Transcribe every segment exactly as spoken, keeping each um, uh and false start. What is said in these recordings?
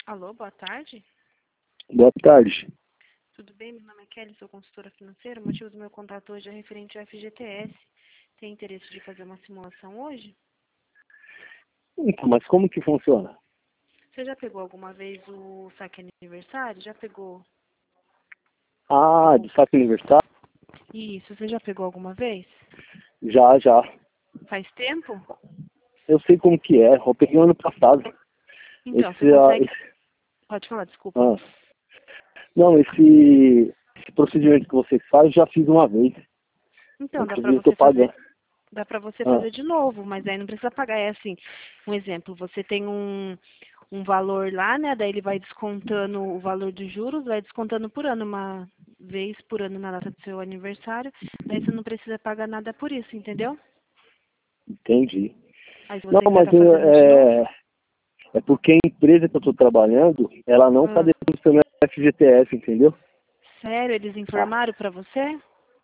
Alô, boa tarde. Boa tarde. Tudo bem? Meu nome é Kelly, sou consultora financeira. O motivo do meu contato hoje é referente ao F G T S. Tem interesse de fazer uma simulação hoje? Então, mas como que funciona? Você já pegou alguma vez o saque aniversário? Já pegou? Ah, de saque aniversário? Isso, você já pegou alguma vez? Já, já. Faz tempo? Eu sei como que é. Eu peguei ano passado. Então, você Esse, ah, consegue... esse, Pode falar, desculpa. ah. Não, esse, esse procedimento que vocês fazem, eu já fiz uma vez. Então, dá pra Inclusive, eu tô você fazer... pagando. Dá pra você Ah, fazer de novo, mas aí não precisa pagar. É assim, um exemplo, você tem um, um valor lá, né? Daí ele vai descontando o valor dos juros, vai descontando por ano, uma vez por ano na data do seu aniversário. Daí você não precisa pagar nada por isso, entendeu? entendi. Aí se Não, você quiser mas tá eu, fazendo de novo, é, é porque a empresa que eu tô trabalhando, ela não tá ah, depositando F G T S, entendeu? sério, eles Ah, informaram pra você?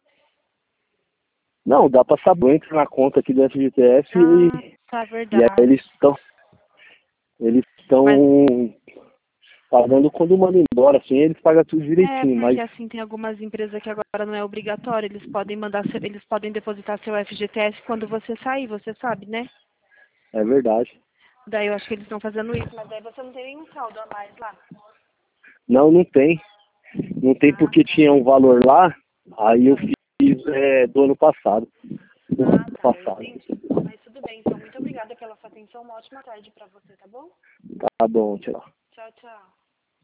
não, dá pra saber, entra na conta aqui do F G T S e, Ah, tá, e aí verdade. eles estão eles Mas estão pagando quando manda embora, assim, eles pagam tudo é direitinho, porque mas assim tem algumas empresas que agora não é obrigatório, eles podem mandar, seu- eles podem depositar seu F G T S quando você sair, você sabe, né? é verdade. Daí eu acho que eles estão fazendo isso, mas daí você não tem nenhum saldo a mais lá. Não, não tem. Não tem Ah, porque tá. tinha um valor lá, aí eu fiz é, do ano passado. Do Ah, ano tá, eu passado. entendi. Mas tudo bem, então muito obrigada pela sua atenção. Uma ótima tarde pra você, tá bom? Tá bom, tchau. Tchau, tchau.